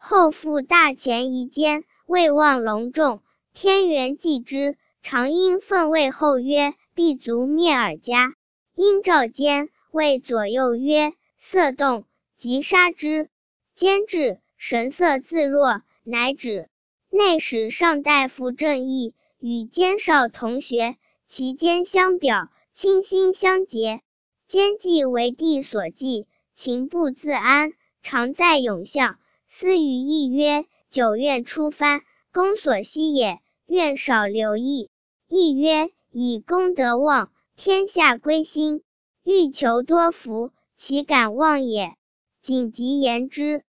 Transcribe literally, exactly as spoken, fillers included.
后复大前一间，未望隆重，天元既之，常因分位后曰：必足灭尔家。因召监，谓左右曰：色动，即杀之。监至，神色自若，乃止。内史上大夫郑义与监少同学，其间相表，倾心相结。监既为帝所忌，情不自安，常在永巷。私语义曰：久愿出藩，公所希也，愿少留意。义曰：以功德旺，天下归心，欲求多福，岂敢忘也。谨即言之。